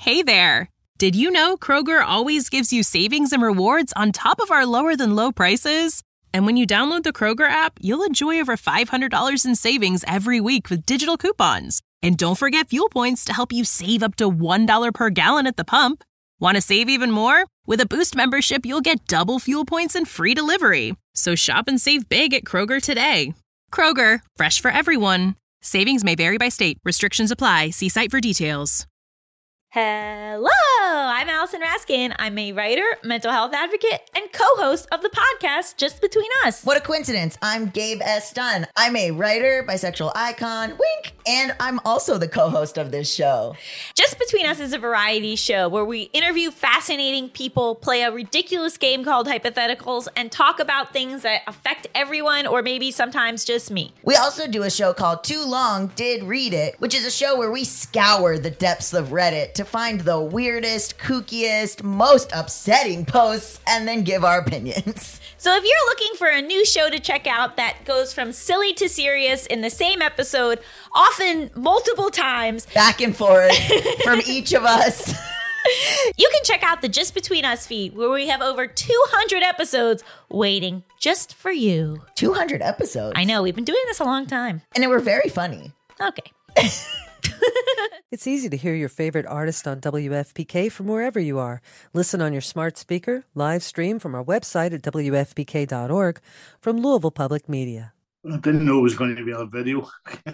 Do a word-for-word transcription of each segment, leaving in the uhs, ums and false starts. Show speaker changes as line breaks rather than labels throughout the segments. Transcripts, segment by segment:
Hey there! Did you know Kroger always gives you savings and rewards on top of our lower-than-low prices? And when you download the Kroger app, you'll enjoy over five hundred dollars in savings every week with digital coupons. And don't forget fuel points to help you save up to one dollar per gallon at the pump. Want to save even more? With a Boost membership, you'll get double fuel points and free delivery. So shop and save big at Kroger today. Kroger, fresh for everyone. Savings may vary by state. Restrictions apply. See site for details.
Hello, I'm Allison Raskin. I'm a writer, mental health advocate, and co-host of the podcast Just Between Us.
What a coincidence. I'm Gabe S. Dunn. I'm a writer, bisexual icon, wink, and I'm also the co-host of this show.
Just Between Us is a variety show where we interview fascinating people, play a ridiculous game called Hypotheticals, and talk about things that affect everyone or maybe sometimes just me.
We also do a show called Too Long Did Read It, which is a show where we scour the depths of Reddit to find the weirdest, kookiest, most upsetting posts and then give our opinions.
So if you're looking for a new show to check out that goes from silly to serious in the same episode, often multiple times,
back and forth from each of us,
you can check out the Just Between Us feed where we have over two hundred episodes waiting just for you.
two hundred episodes?
I know, we've been doing this a long time.
And they were very funny.
Okay.
It's easy to hear your favorite artist on W F P K from wherever you are. Listen on your smart speaker, live stream from our website at W F P K dot org from Louisville Public Media.
I didn't know it was going to be a video.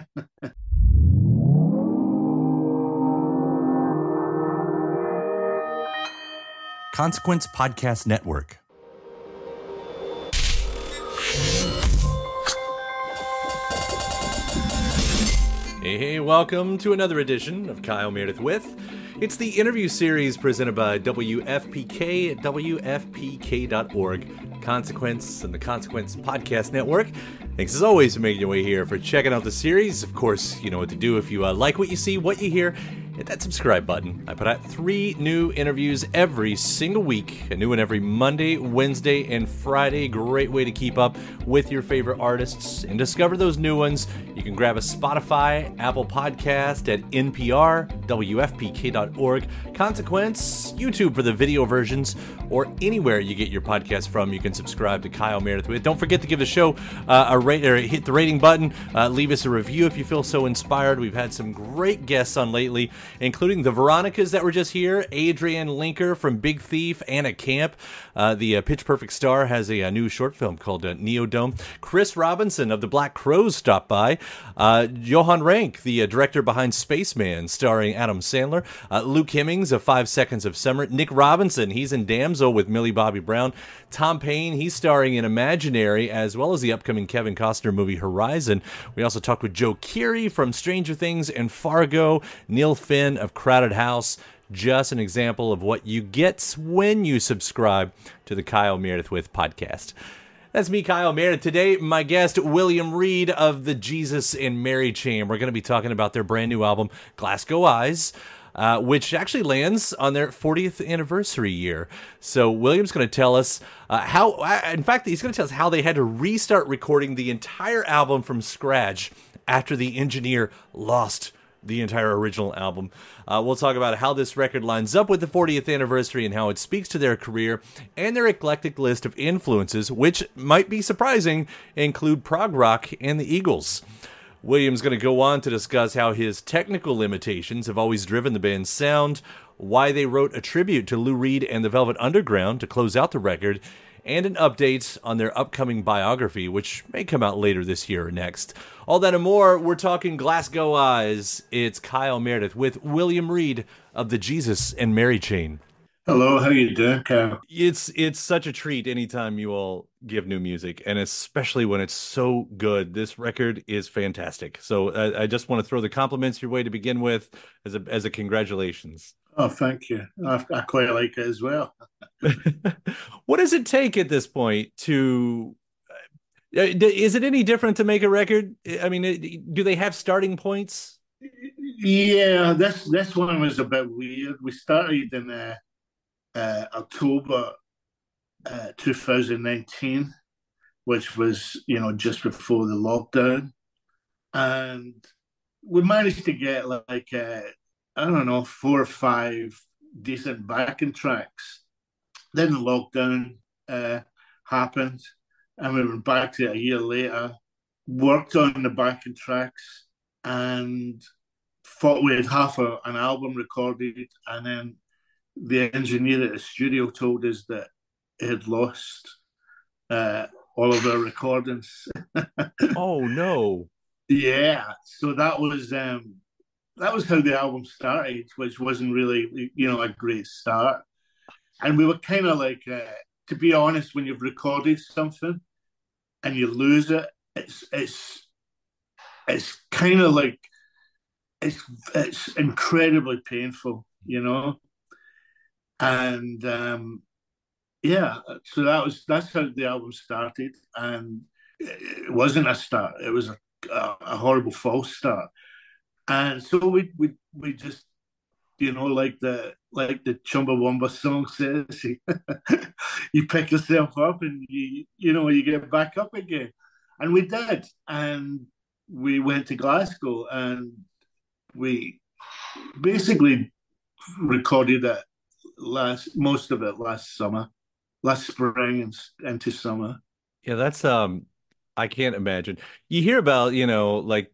Consequence Podcast Network. Hey, hey, welcome to another edition of Kyle Meredith With. It's the interview series presented by W F P K at W F P K dot org, Consequence and the Consequence Podcast Network. Thanks as always for making your way here, for checking out the series. Of course, you know what to do if you uh, like what you see, what you hear. Hit that subscribe button. I put out three new interviews every single week. A new one every Monday, Wednesday, and Friday. Great way to keep up with your favorite artists and discover those new ones. You can grab a Spotify, Apple Podcast, at N P R, W F P K dot org, Consequence, YouTube for the video versions, or anywhere you get your podcast from. You can subscribe to Kyle Meredith With. Don't forget to give the show uh, a rate, or hit the rating button. Uh, leave us a review if you feel so inspired. We've had some great guests on lately, including the Veronicas that were just here, Adrienne Linker from Big Thief, Anna Camp. Uh, the uh, Pitch Perfect star has a, a new short film called uh, Neodome. Chris Robinson of the Black Crowes stopped by. Uh, Johan Rank, the uh, director behind Spaceman, starring Adam Sandler. Uh, Luke Hemmings of Five Seconds of Summer. Nick Robinson, he's in Damsel with Millie Bobby Brown. Tom Payne, he's starring in Imaginary, as well as the upcoming Kevin Costner movie Horizon. We also talked with Joe Keery from Stranger Things and Fargo. Neil Finn of Crowded House. Just an example of what you get when you subscribe to the Kyle Meredith With podcast. That's me, Kyle Meredith. Today, my guest, William Reed of the Jesus and Mary Chain. We're going to be talking about their brand new album, Glasgow Eyes, uh, which actually lands on their fortieth anniversary year. So William's going to tell us uh, how, uh, in fact, he's going to tell us how they had to restart recording the entire album from scratch after the engineer lost the entire original album. Uh, we'll talk about how this record lines up with the fortieth anniversary and how it speaks to their career, and their eclectic list of influences, which might be surprising, include prog rock and the Eagles. William's going to go on to discuss how his technical limitations have always driven the band's sound, why they wrote a tribute to Lou Reed and the Velvet Underground to close out the record, and an update on their upcoming biography, which may come out later this year or next. All that and more, we're talking Glasgow Eyes. It's Kyle Meredith with William Reed of the Jesus and Mary Chain.
Hello, how you doing, Kyle?
It's it's such a treat anytime you all give new music, and especially when it's so good. This record is fantastic. So uh, I just want to throw the compliments your way to begin with as a as a congratulations.
Oh, thank you. I, I quite like it as well.
What does it take at this point to... Uh, is it any different to make a record? I mean, do they have starting points?
Yeah, this this one was a bit weird. We started in uh, uh, October uh, twenty nineteen, which was, you know, just before the lockdown. And we managed to get like... Uh, I don't know, four or five decent backing tracks. Then the lockdown uh, happened, and we went back to it a year later, worked on the backing tracks, and thought we had half a, an album recorded, and then the engineer at the studio told us that he had lost uh, all of our recordings.
Oh no!
Yeah, so that was um, that was how the album started, which wasn't really, you know, a great start. And we were kind of like, uh, to be honest, when you've recorded something and you lose it, it's it's it's kind of like it's it's incredibly painful, you know. And um, yeah, so that was that's how the album started, and it wasn't a start; it was a, a, a horrible false start. And so we we we just, you know, like the like the Chumbawamba song says, you pick yourself up and you you know you get back up again, and we did, and we went to Glasgow and we basically recorded it last most of it last summer, last spring and into summer.
Yeah, that's um, I can't imagine. You hear about, you know, like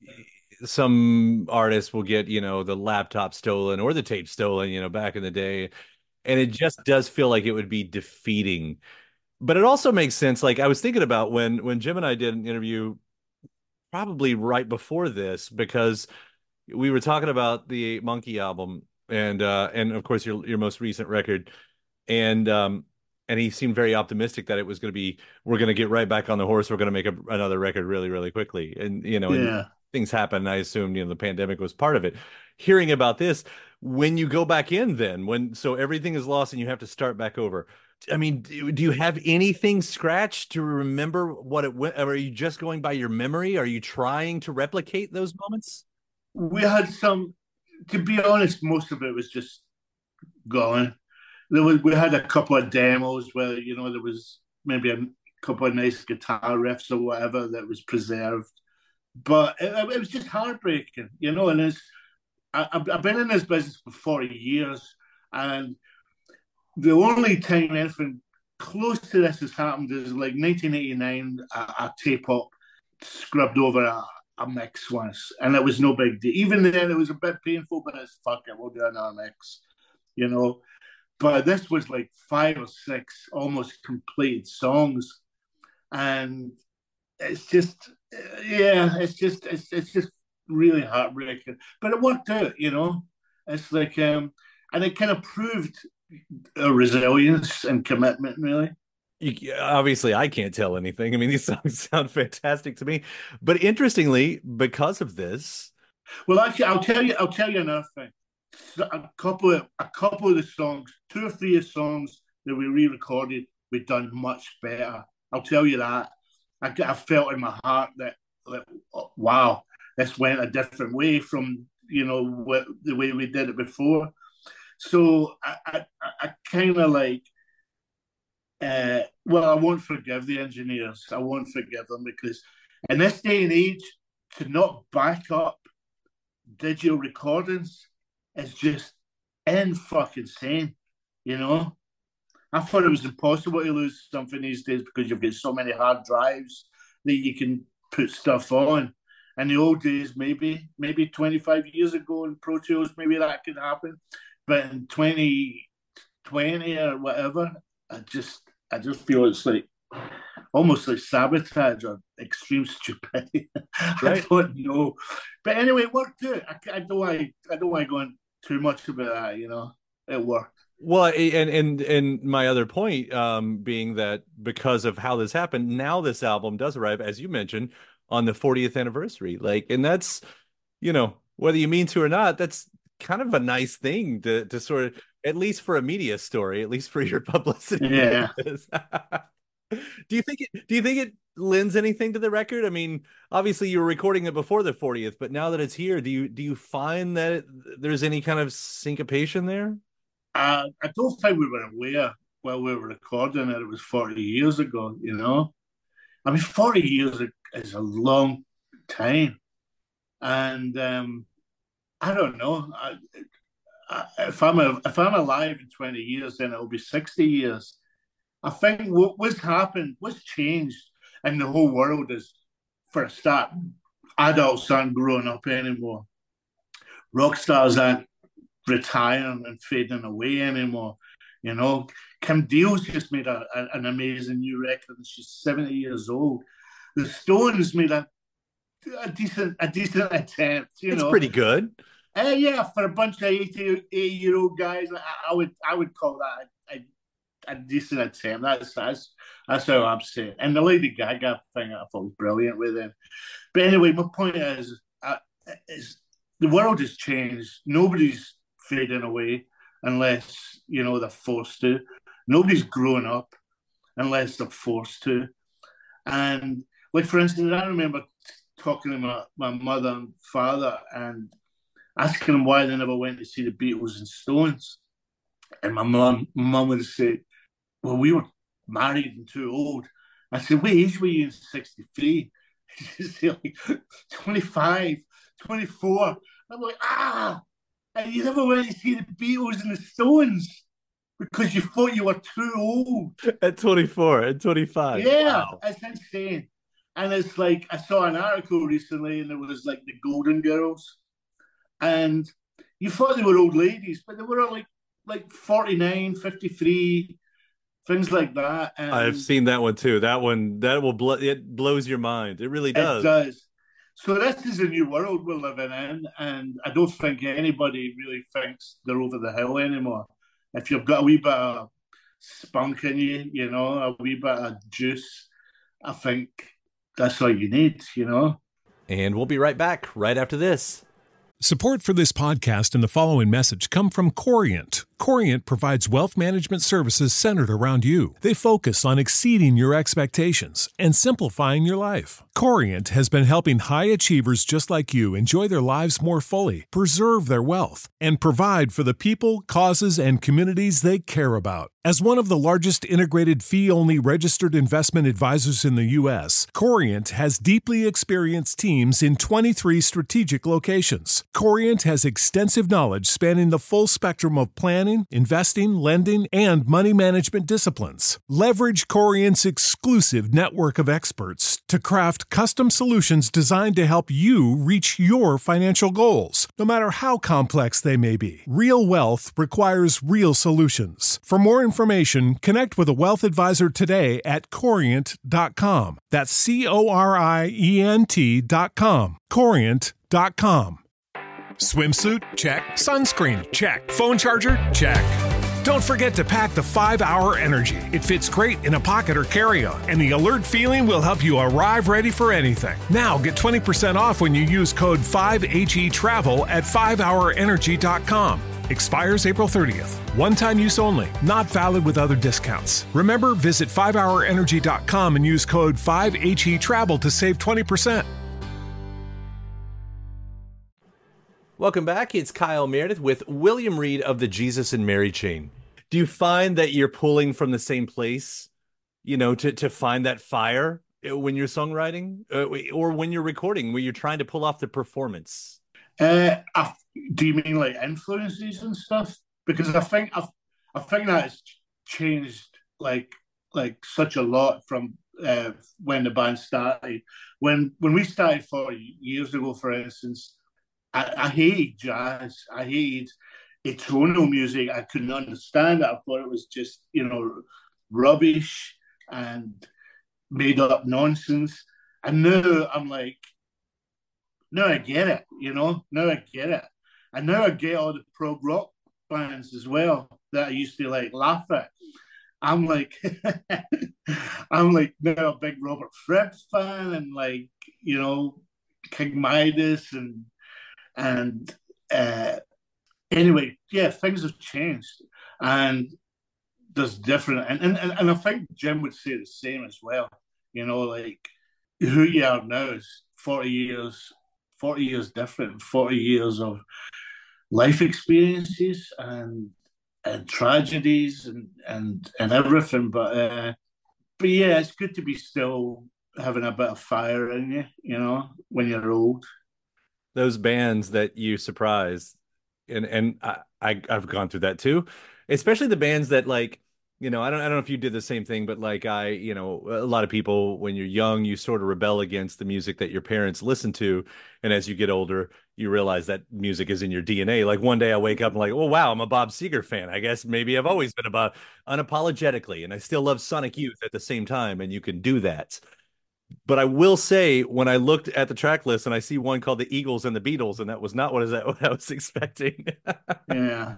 some artists will get, you know, the laptop stolen or the tape stolen, you know, back in the day. And it just does feel like it would be defeating. But it also makes sense. Like I was thinking about when when Jim and I did an interview probably right before this, because we were talking about the Eight Monkey album and uh and of course your your most recent record. And um and he seemed very optimistic that it was going to be, we're going to get right back on the horse. We're going to make a, another record really, really quickly. And, you know, and
Yeah.
things happen. I assumed, you know, the pandemic was part of it. Hearing about this, when you go back in then, when, so everything is lost and you have to start back over. I mean, do, do you have anything scratched to remember what it went? Or are you just going by your memory? Are you trying to replicate those moments?
We had some, to be honest, most of it was just gone. There was, we had a couple of demos where, you know, there was maybe a couple of nice guitar riffs or whatever that was preserved, but it, it was just heartbreaking, you know. And it's, I, I've been in this business for forty years, and the only time anything close to this has happened is like nineteen eighty-nine, a, a tape op scrubbed over a, a mix once, and it was no big deal. Even then, it was a bit painful, but it's fuck it, we'll do another mix, you know. But this was like five or six almost completed songs, and it's just, yeah, it's just, it's it's just really heartbreaking. But it worked out, you know. It's like, um, and it kind of proved a resilience and commitment, really.
You, obviously, I can't tell anything. I mean, these songs sound fantastic to me. But interestingly, because of this,
well, actually, I'll tell you, I'll tell you another thing. A couple of a couple of the songs, two or three of the songs that we re-recorded, we've done much better. I'll tell you that. I, I felt in my heart that, that, wow, this went a different way from, you know, what, the way we did it before. So I, I, I kind of like, uh, well, I won't forgive the engineers. I won't forgive them, because in this day and age, to not back up digital recordings is just in fucking insane, you know. I thought it was impossible to lose something these days because you've got so many hard drives that you can put stuff on. In the old days, maybe, maybe twenty-five years ago in Pro Tools, maybe that could happen. But in twenty twenty or whatever, I just, I just feel it's like almost like sabotage or extreme stupidity.
Right.
I don't know. But anyway, it worked out. I, I don't want, I don't want to go on too much about that, you know. It worked.
Well, and and and my other point um, being that because of how this happened, now this album does arrive, as you mentioned, on the fortieth anniversary. Like, and that's, you know, whether you mean to or not, that's kind of a nice thing to to sort of, at least for a media story, at least for your publicity.
Yeah.
Do you think it, do you think it lends anything to the record? I mean, obviously you were recording it before the fortieth, but now that it's here, do you do you find that it, there's any kind of syncopation there?
Uh, I don't think we were aware while we were recording it. It was forty years ago, you know. I mean, forty years is a long time, and um, I don't know. I, I, if I'm a, if I'm alive in twenty years, then it'll be sixty years. I think what, what's happened, what's changed in the whole world is, for a start, adults aren't growing up anymore. Rock stars aren't retiring and fading away anymore. You know, Kim Deal's just made a, a, an amazing new record, and she's seventy years old. The Stones made a a decent a decent attempt. You
it's
know,
pretty good.
Uh, yeah, for a bunch of eighty-eight year old guys, I, I would I would call that a, a, a decent attempt. That's that's that's how I'm saying. And the Lady Gaga thing, I thought was brilliant with them. But anyway, my point is, uh, is the world has changed. Nobody's fading away unless, you know, they're forced to. Nobody's growing up unless they're forced to. And like, for instance, I remember talking to my, my mother and father and asking them why they never went to see the Beatles and Stones. And my mum, mum would say, well, we were married and too old. I said, what age were you in sixty-three? She'd say, like, twenty-five, twenty-four. I'm like, ah, and you never went to see the Beatles and the Stones because you thought you were too old.
At twenty-four, at twenty-five.
Yeah,
wow.
It's insane. And it's like, I saw an article recently and it was like the Golden Girls. And you thought they were old ladies, but they were like like forty-nine, fifty-three, things like that. And
I've seen that one too. That one, that will blow, it blows your mind. It really does.
It does. So this is a new world we're living in, and I don't think anybody really thinks they're over the hill anymore. If you've got a wee bit of spunk in you, you know, a wee bit of juice, I think that's all you need, you know.
And we'll be right back right after this.
Support for this podcast and the following message come from Corient. Corient provides wealth management services centered around you. They focus on exceeding your expectations and simplifying your life. Corient has been helping high achievers just like you enjoy their lives more fully, preserve their wealth, and provide for the people, causes, and communities they care about. As one of the largest integrated fee-only registered investment advisors in the U S, Corient has deeply experienced teams in twenty-three strategic locations. Corient has extensive knowledge spanning the full spectrum of planning, investing, lending, and money management disciplines. Leverage Corient's exclusive network of experts to craft custom solutions designed to help you reach your financial goals, no matter how complex they may be. Real wealth requires real solutions. For more information, connect with a wealth advisor today at corient dot com. That's C O R I E N T dot com. corient dot com. Swimsuit? Check. Sunscreen? Check. Phone charger? Check. Don't forget to pack the five hour Energy. It fits great in a pocket or carry-on, and the alert feeling will help you arrive ready for anything. Now get twenty percent off when you use code five H E Travel at five hour energy dot com. Expires April thirtieth. One-time use only. Not valid with other discounts. Remember, visit five hour energy dot com and use code five H E Travel to save twenty percent.
Welcome back. It's Kyle Meredith with William Reed of the Jesus and Mary Chain. Do you find that you're pulling from the same place, you know, to, to find that fire when you're songwriting uh, or when you're recording, when you're trying to pull off the performance?
Uh, I, do you mean like influences and stuff? Because I think I, I think that has changed like like such a lot from uh, when the band started. When when we started four years ago, for instance, I, I hated jazz. I hated atonal music. I couldn't understand it. I thought it was just, you know, rubbish and made up nonsense. And now I'm like, now I get it, you know, now I get it. And now I get all the prog rock bands as well that I used to like laugh at. I'm like, I'm like now a big Robert Fripp fan and like, you know, King Midas and, and uh, anyway, yeah, things have changed and there's different, and, and, and I think Jim would say the same as well, you know, like who you are now is forty years, forty years different, forty years of life experiences and and tragedies and, and, and everything, but uh, but yeah, it's good to be still having a bit of fire in you, you know, when you're old.
those bands that you surprise, and and I, I I've gone through that too, especially the bands that like, you know, I don't I don't know if you did the same thing, but like I, you know, a lot of people when you're young, you sort of rebel against the music that your parents listen to, and as you get older, you realize that music is in your D N A. Like one day I wake up and like, oh wow, I'm a Bob Seger fan. I guess maybe I've always been about unapologetically, and I still love Sonic Youth at the same time, and you can do that. But I will say, when I looked at the track list and I see one called the Eagles and the Beatles, and that was not what is that what I was expecting.
Yeah.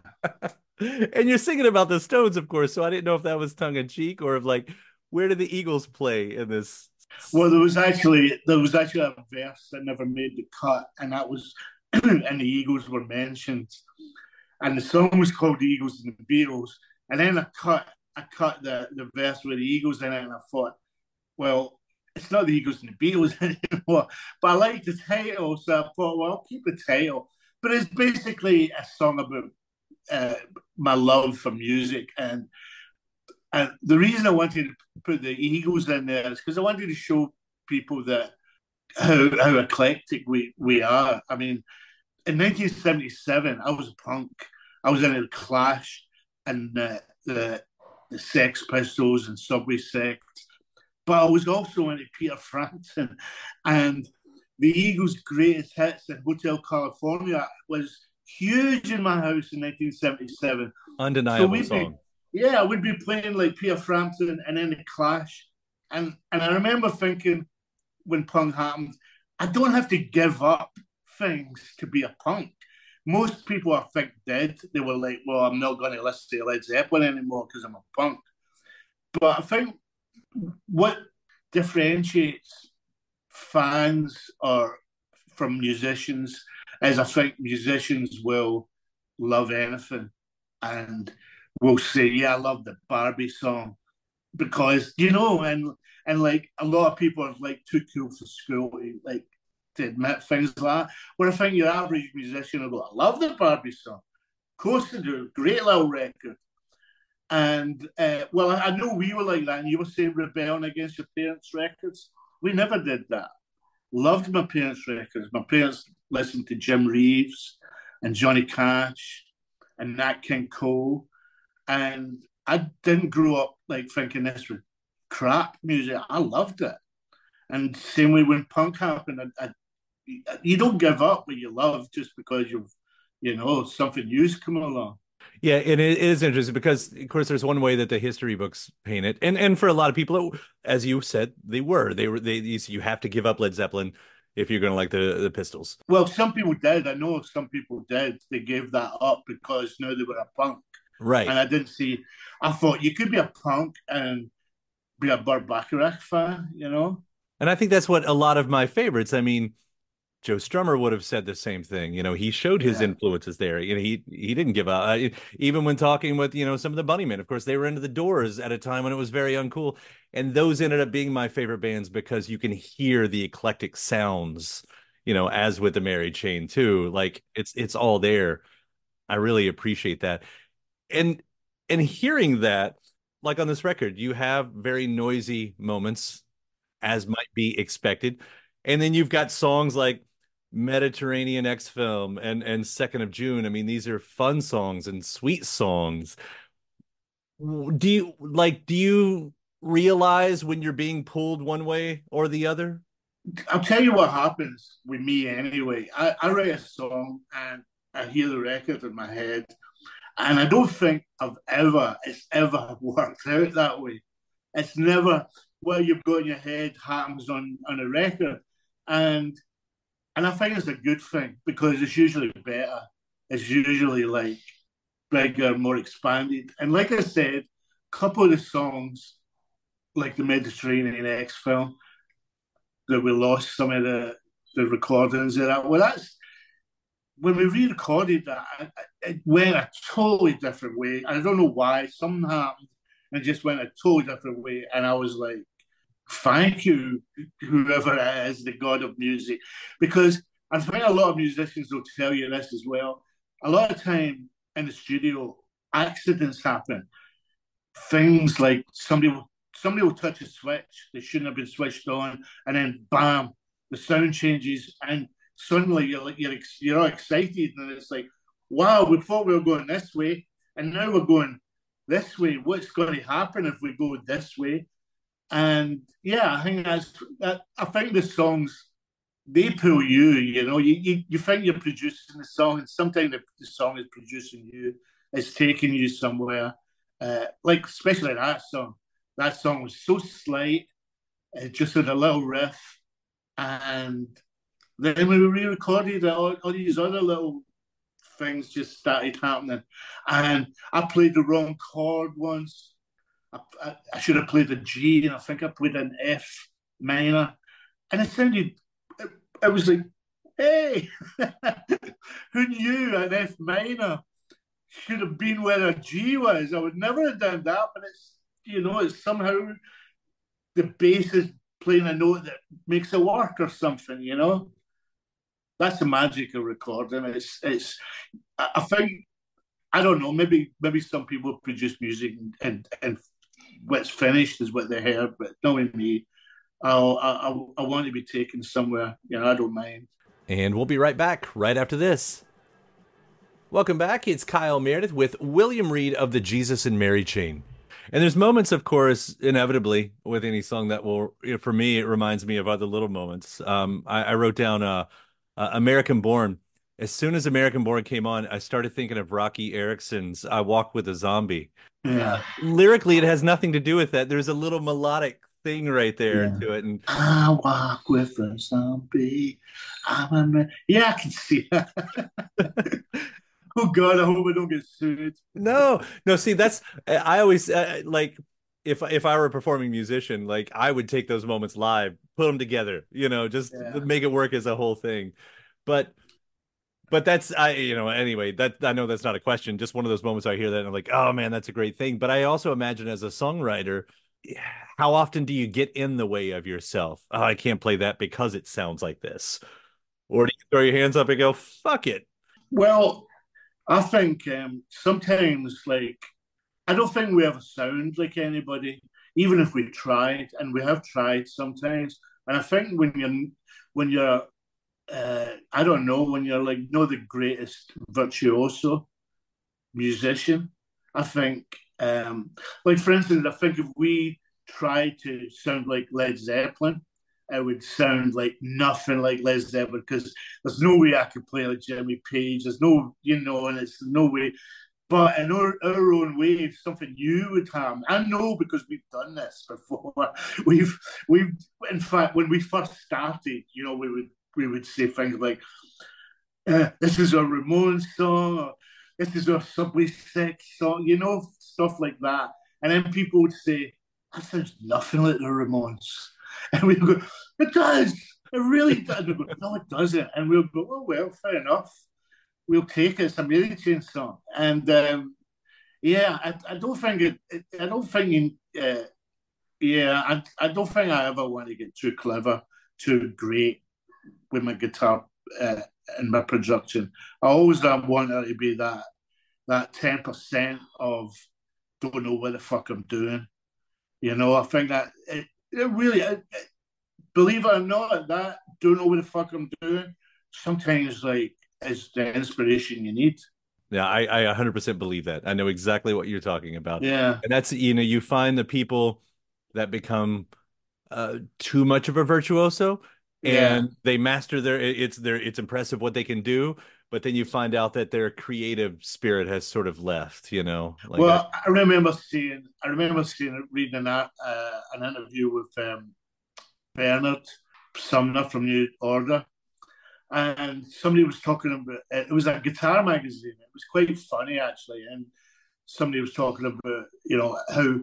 And you're singing about the Stones, of course, so I didn't know if that was tongue in cheek or if like, where did the Eagles play in this?
Well, there was actually there was actually a verse that never made the cut, and that was and the Eagles were mentioned, and the song was called "The Eagles and the Beatles." And then I cut I cut the the verse with the Eagles in it, and I thought, well, it's not the Eagles and the Beatles anymore. But I like the title, so I thought, well, I'll keep the title. But it's basically a song about uh, my love for music, and and the reason I wanted to put the Eagles in there is because I wanted to show people that how how eclectic we we are. I mean, in nineteen seventy-seven, I was a punk. I was in the Clash and uh, the the Sex Pistols and Subway Sect, but I was also into Peter Frampton, and the Eagles' greatest hits in Hotel California was huge in my house in nineteen seventy-seven.
Undeniable
so
song.
Be, yeah, we'd be playing like Peter Frampton and then the Clash, and and I remember thinking when punk happened, I don't have to give up things to be a punk. Most people I think did. They were like, well, I'm not going to listen to Led Zeppelin anymore because I'm a punk. But I think what differentiates fans or from musicians is I think musicians will love anything and will say, yeah, I love the Barbie song because, you know, and and like a lot of people are like too cool for school to like to admit things like that. Where I think your average musician will go, I love the Barbie song. Of course they do, great little record. And uh, well, I know we were like that, and you were saying rebelling against your parents' records. We never did that. Loved my parents' records. My parents listened to Jim Reeves and Johnny Cash and Nat King Cole, and I didn't grow up like thinking this was crap music. I loved it. And same way when punk happened, I, I, you don't give up what you love just because you've, you know, something new's come along.
Yeah, and it is interesting because, of course, there's one way that the history books paint it, and and for a lot of people, it, as you said, they were they were they you have to give up Led Zeppelin if you're going to like the the Pistols.
Well, some people did. I know some people did. They gave that up because now they were a punk,
right?
And I didn't see. I thought you could be a punk and be a Burt Bacharach fan, you know.
And I think that's what a lot of my favorites. I mean, Joe Strummer would have said the same thing. You know, he showed his yeah. influences there. You know, he he didn't give up. Uh, even when talking with, you know, some of the Bunnymen, of course, they were into the Doors at a time when it was very uncool. And those ended up being my favorite bands because you can hear the eclectic sounds, you know, as with the Mary Chain too. Like it's it's all there. I really appreciate that. And and hearing that, like on this record, you have very noisy moments, as might be expected. And then you've got songs like Mediterranean X-Film and, and Second of June. I mean, these are fun songs and sweet songs. Do you like, do you realize when you're being pulled one way or the other?
I'll tell you what happens with me anyway. I, I write a song and I hear the record in my head. And I don't think I've ever, it's ever worked out that way. It's never what you've got in your head happens on, on a record. And and I think it's a good thing because it's usually better. It's usually like bigger, more expanded. And like I said, a couple of the songs, like the Mediterranean X-Film, that we lost some of the, the recordings of that. Well, that's when we re-recorded that, it went a totally different way. I don't know why. Something happened and it just went a totally different way. And I was like, thank you, whoever it is, the god of music. Because I think a lot of musicians will tell you this as well. A lot of time in the studio, accidents happen. Things like somebody will, somebody will touch a switch, they shouldn't have been switched on, and then bam, the sound changes, and suddenly you're like, you're, you're all excited, and it's like, wow, we thought we were going this way, and now we're going this way. What's going to happen if we go this way? And yeah, I think that's that. I think the songs, they pull you. You know, you you, you think you're producing the song, and sometimes the, the song is producing you. It's taking you somewhere. Uh, like especially that song. That song was so slight. It just had a little riff, and then when we re-recorded it, all, all these other little things just started happening. And I played the wrong chord once. I, I, I should have played a G, and I think I played an F minor. And it sounded, it, it was like, hey, who knew an F minor should have been where a G was? I would never have done that, but it's, you know, it's somehow the bass is playing a note that makes it work or something, you know? That's the magic of recording. It's, it's, I think, I don't know, maybe maybe some people produce music and, and, and what's finished is what they heard, but knowing me, I'll, I, I want to be taken somewhere. You know, I don't mind.
And we'll be right back right after this. Welcome back. It's Kyle Meredith with William Reed of the Jesus and Mary Chain. And there's moments, of course, inevitably with any song that will, you know, for me, it reminds me of other little moments. Um, I, I wrote down uh, uh, American Born. As soon as American Born came on, I started thinking of Rocky Erickson's I Walk with a Zombie.
Yeah.
Lyrically, it has nothing to do with that. There's a little melodic thing right there
Yeah.
to it. And
I walk with a zombie. I'm a man. Yeah, I can see that. Oh God, I hope I don't get sued.
No, no. See, that's I always uh, like if if I were a performing musician, like I would take those moments live, put them together, you know, just
Yeah.
make it work as a whole thing. But but that's I you know anyway that I know that's not a question. Just one of those moments I hear that and I'm like, oh man, that's a great thing. But I also imagine as a songwriter, how often do you get in the way of yourself? Oh, I can't play that because it sounds like this, or do you throw your hands up and go, fuck it?
Well, I think um, sometimes, like, I don't think we ever sound like anybody, even if we tried, and we have tried sometimes. And I think when you're, when you're, uh, I don't know, when you're like not the greatest virtuoso musician, I think, um, like for instance, I think if we tried to sound like Led Zeppelin, it would sound like nothing like Led Zeppelin because there's no way I could play like Jimmy Page. There's no, you know, and it's no way. But in our, our own way, something you would have. I know because we've done this before. We've, we've, in fact, when we first started, you know, we would we would say things like, uh, "This is a Ramones song," or "This is a Subway Six song," you know, stuff like that. And then people would say, "That sounds nothing like the Ramones." And we go, it does. It really does. We go, no, it doesn't. And we'll go, oh, well, fair enough. We'll take it. It's a Mary Chain song. And um, yeah, I, I don't think it, it I don't think, uh, yeah, I, I don't think I ever want to get too clever, too great with my guitar uh, and my production. I always want it to be that, that ten percent of don't know what the fuck I'm doing. You know, I think that it, It really, it, it, believe it or not, that don't know what the fuck I'm doing. Sometimes, like, it's the inspiration you need.
Yeah, I, I one hundred percent believe that. I know exactly what you're talking about.
Yeah,
and that's you know, you find the people that become uh, too much of a virtuoso, and
yeah.
they master their. It's their. It's impressive what they can do, but then you find out that their creative spirit has sort of left. You know. Like
well, I, I remember seeing. I remember seeing reading an uh, an interview with um, Bernard Sumner from New Order, and somebody was talking about it was a guitar magazine. It was quite funny actually, and somebody was talking about you know how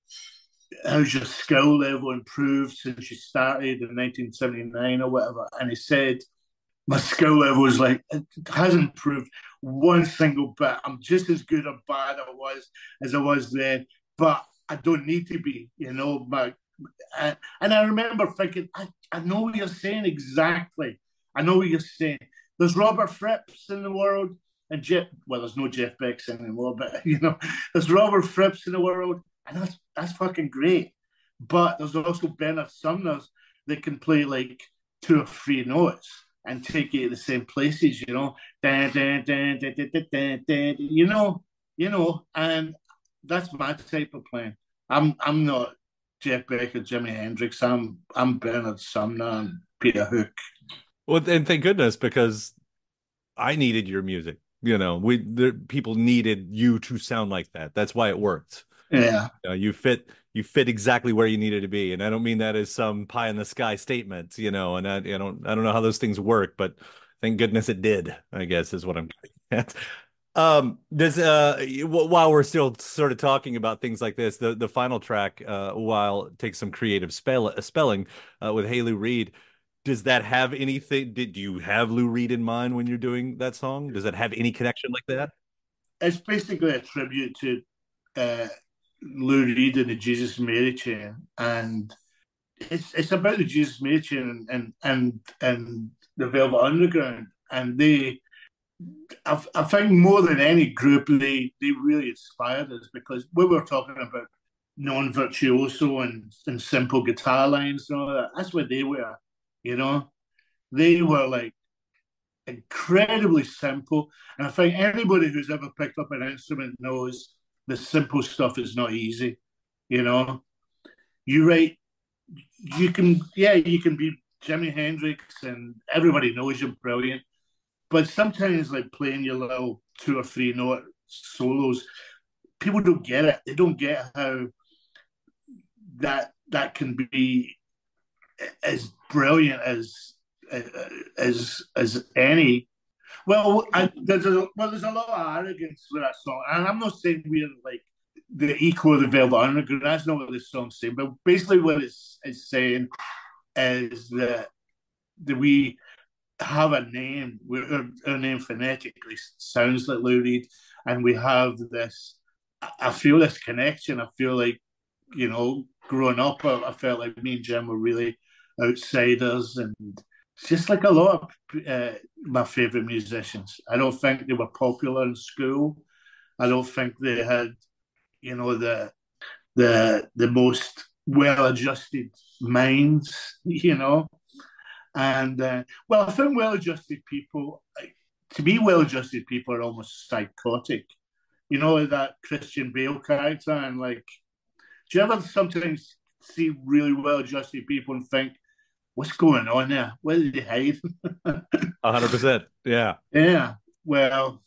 how's your skill level improved since you started in nineteen seventy-nine or whatever, and he said my skill level is like it hasn't improved one single bit. I'm just as good or bad I was as I was then, but I don't need to be, you know. My and, and I remember thinking, I, I know what you're saying exactly. I know what you're saying. There's Robert Fripp in the world, and Jeff. Well, there's no Jeff Beck anymore, but you know, there's Robert Fripp in the world, and that's that's fucking great. But there's also Bernard Sumners that can play like two or three notes. and take you to the same places, you know, dun, dun, dun, dun, dun, dun, dun, dun, you know, you know, and that's my type of playing. I'm I'm not Jeff Beck or Jimi Hendrix. I'm I'm Bernard Sumner and Peter Hook.
Well, and thank goodness, because I needed your music. You know, we the people needed you to sound like that. That's why it worked.
Yeah,
You know, you fit you fit exactly where you needed to be, and I don't mean that as some pie in the sky statement. You know, and I, I don't I don't know how those things work, but thank goodness it did, I guess, is what I'm getting at. Um, this uh, while we're still sort of talking about things like this, the the final track, uh, while it takes some creative spell spelling, uh, with Hey Lou Reed. Does that have anything? Did you have Lou Reed in mind when you're doing that song? Does that have any connection like that?
it's basically a tribute to uh, Lou Reed and the Jesus and Mary Chain, and it's it's about the Jesus and Mary Chain and and and, and the Velvet Underground, and they. I, I think more than any group, they, they really inspired us, because we were talking about non-virtuoso and, and simple guitar lines and all that. That's what they were, you know. They were like incredibly simple, and I think anybody who's ever picked up an instrument knows the simple stuff is not easy. You know, you write, you can, yeah, you can be Jimi Hendrix, and everybody knows you're brilliant. But sometimes, like playing your little two or three note solos, people don't get it. They don't get how that that can be as brilliant as as as any. Well, I, there's a well, there's a lot of arrogance with that song, and I'm not saying we're like the equal of the Velvet Underground. That's not what this song's saying. But basically, what it's, it's saying is that that we have a name. Our, our name phonetically sounds like Lou Reed, and we have this. I feel this connection. I feel like, you know, growing up, I, I felt like me and Jim were really outsiders, and just like a lot of uh, my favorite musicians. I don't think they were popular in school. I don't think they had, you know, the the the most well-adjusted minds, you know. And uh, well, I think well-adjusted people, like, to be well-adjusted people, are almost psychotic. You know, that Christian Bale character, and like, do you ever sometimes see really well-adjusted people and think, "What's going on there? Where did they hide?"
A hundred percent, yeah,
yeah. Well,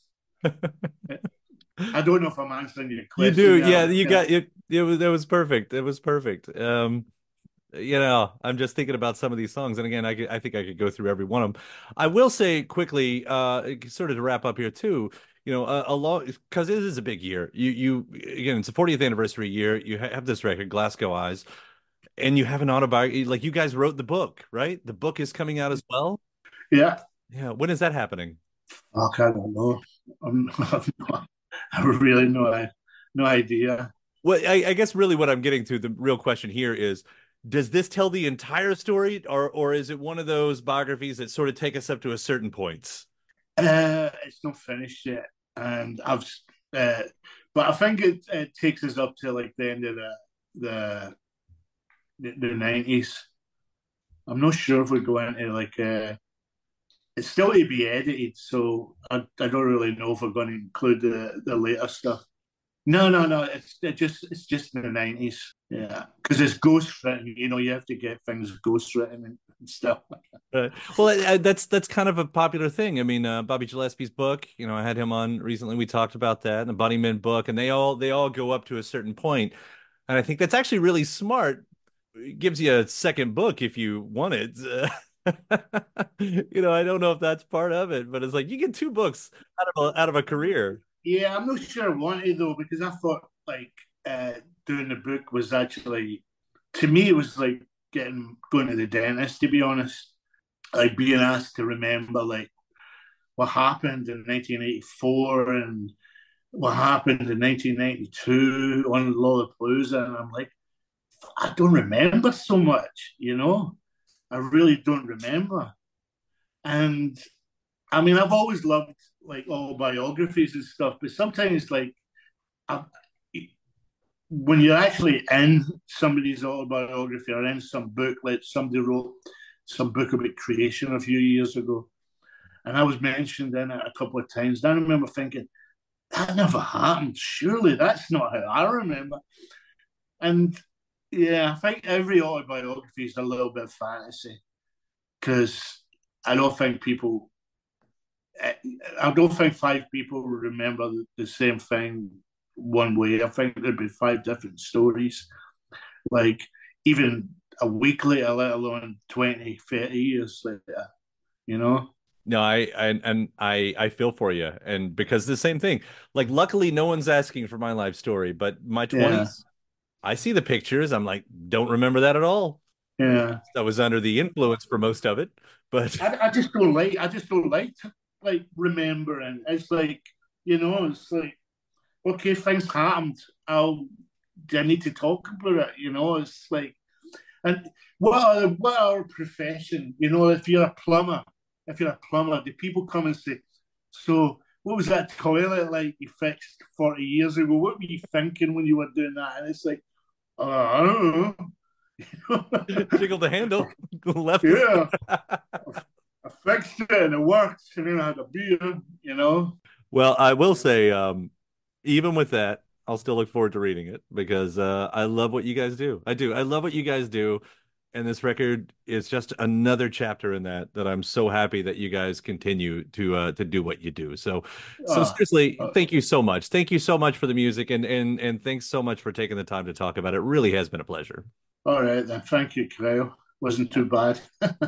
I don't know if I'm answering your question.
You do,
now.
yeah. You got it. It was it was perfect. It was perfect. Um, you know, I'm just thinking about some of these songs, and again, I could, I think I could go through every one of them. I will say quickly, uh, sort of to wrap up here too. You know, a, a lot, because it is a big year. You you again, it's a fortieth anniversary year. You have this record, Glasgow Eyes, and you have an autobiography. Like, you guys wrote the book, right? The book is coming out as well.
Yeah.
Yeah. When is that happening?
Oh, I don't know. I'm, I really no, no idea.
Well, I, I guess really what I'm getting to, the real question here is, does this tell the entire story, or or is it one of those biographies that sort of take us up to a certain point? Uh,
it's not finished yet, and I've, uh, but I think it, it takes us up to like the end of the the the nineties. I'm not sure if we go into like uh, it's still to be edited, so I, I don't really know if we're going to include the the later stuff. No, no, no. It's it just it's just in the nineties. Yeah, because it's ghostwritten. You know, you have to get things ghostwritten and, and stuff.
Uh, well, uh, that's that's kind of a popular thing. I mean, uh, Bobby Gillespie's book. You know, I had him on recently. We talked about that, and the Bunny Men book, and they all they all go up to a certain point, and I think that's actually really smart. It gives you a second book if you want it. You know, I don't know if that's part of it, but it's like you get two books out of a, out of a career.
Yeah, I'm not sure I wanted though, because I thought like uh, doing the book was actually, to me, it was like getting going to the dentist. To be honest, like being asked to remember like what happened in nineteen eighty-four and what happened in nineteen ninety-two on Lollapalooza, and I'm like, I don't remember so much, you know. I really don't remember, and I mean, I've always loved like autobiographies and stuff, but sometimes like I, when you're actually in somebody's autobiography or in some book, like somebody wrote some book about creation a few years ago, And I was mentioned in it a couple of times. And I remember thinking, that never happened. Surely that's not how I remember. And yeah, I think every autobiography is a little bit of fantasy, because I don't think people, I don't think five people remember the same thing one way. I think there'd be five different stories, like even a week later, let alone twenty, thirty years later, you know?
No, I, I and I I feel for you, and because the same thing. Like, luckily, no one's asking for my life story, but my twenties, yeah. I see the pictures. I'm like, don't remember that at all.
Yeah,
I was under the influence for most of it, but
I, I just don't like. I just don't like to, like remembering. It's like, you know, it's like, okay, things happened. I'll. Do I need to talk about it? You know, it's like, and what are what our profession? You know, if you're a plumber. If you're a plumber, do people come and say, so what was that toilet like you fixed forty years ago? What were you thinking when you were doing that? And it's like, uh, I don't know.
Jiggle the handle. Left.
Yeah. I fixed it and it worked. And then I had a beer, you know.
Well, I will say, um, even with that, I'll still look forward to reading it, because uh, I love what you guys do. I do. I love what you guys do. And this record is just another chapter in that, that I'm so happy that you guys continue to uh, to do what you do. So, so
uh,
seriously,
uh,
thank you so much. Thank you so much for the music, and and and thanks so much for taking the time to talk about it. It really has been a pleasure.
All right, then. Thank you, Kyle. Wasn't too bad.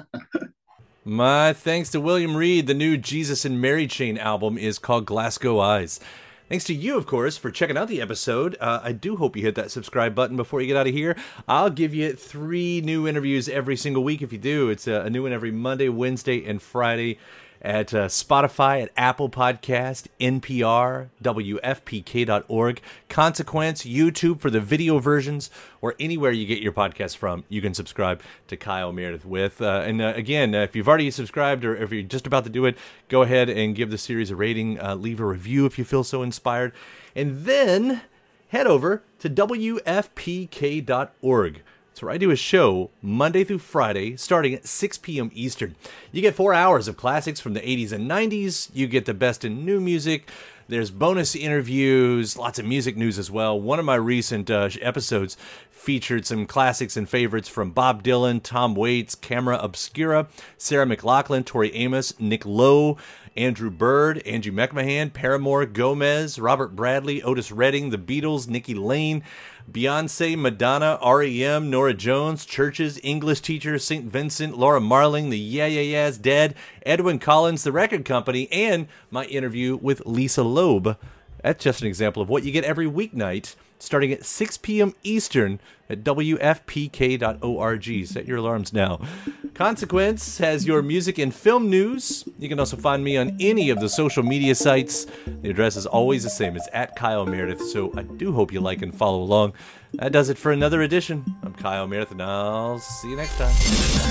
My thanks to William Reed. The new Jesus and Mary Chain album is called Glasgow Eyes. Thanks to you, of course, for checking out the episode. Uh, I do hope you hit that subscribe button before you get out of here. I'll give you three new interviews every single week if you do. It's a, a new one every Monday, Wednesday, and Friday at uh, Spotify, at Apple Podcast, N P R, W F P K dot org, Consequence, YouTube for the video versions, or anywhere you get your podcasts from. You can subscribe to Kyle Meredith With. Uh, and uh, again, uh, if you've already subscribed, or if you're just about to do it, go ahead and give the series a rating. Uh, leave a review if you feel so inspired. And then head over to W F P K dot org. So I do a show Monday through Friday starting at six p.m. Eastern. You get four hours of classics from the eighties and nineties. You get the best in new music. There's bonus interviews, lots of music news as well. One of my recent uh, episodes featured some classics and favorites from Bob Dylan, Tom Waits, Camera Obscura, Sarah McLachlan, Tori Amos, Nick Lowe, Andrew Bird, Angie McMahon, Paramore, Gomez, Robert Bradley, Otis Redding, The Beatles, Nikki Lane, Beyonce, Madonna, R E M, Norah Jones, Churches, English Teacher, Saint Vincent, Laura Marling, the Yeah Yeah Yeahs, Dead, Edwyn Collins, The Record Company, and my interview with Lisa Loeb. That's just an example of what you get every weeknight starting at six p.m. Eastern at W F P K dot org. Set your alarms now. Consequence has your music and film news. You can also find me on any of the social media sites. The address is always the same. It's at Kyle Meredith, so I do hope you like and follow along. That does it for another edition. I'm Kyle Meredith, and I'll see you next time.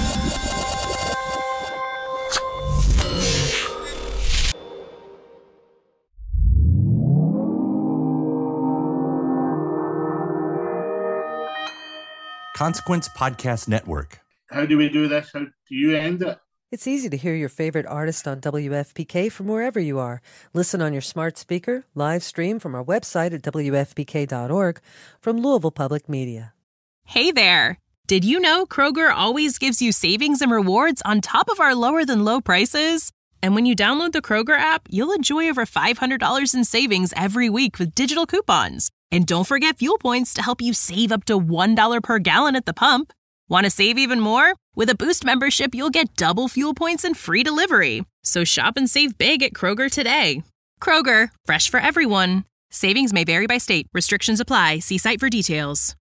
Consequence Podcast Network.
How do we do this? How do you end it?
It's easy to hear your favorite artist on W F P K from wherever you are. Listen on your smart speaker, live stream from our website at W F P K dot org, from Louisville Public Media.
Hey there! Did you know Kroger always gives you savings and rewards on top of our lower than low prices? And when you download the Kroger app, you'll enjoy over five hundred dollars in savings every week with digital coupons. And don't forget fuel points to help you save up to one dollar per gallon at the pump. Want to save even more? With a Boost membership, you'll get double fuel points and free delivery. So shop and save big at Kroger today. Kroger, fresh for everyone. Savings may vary by state. Restrictions apply. See site for details.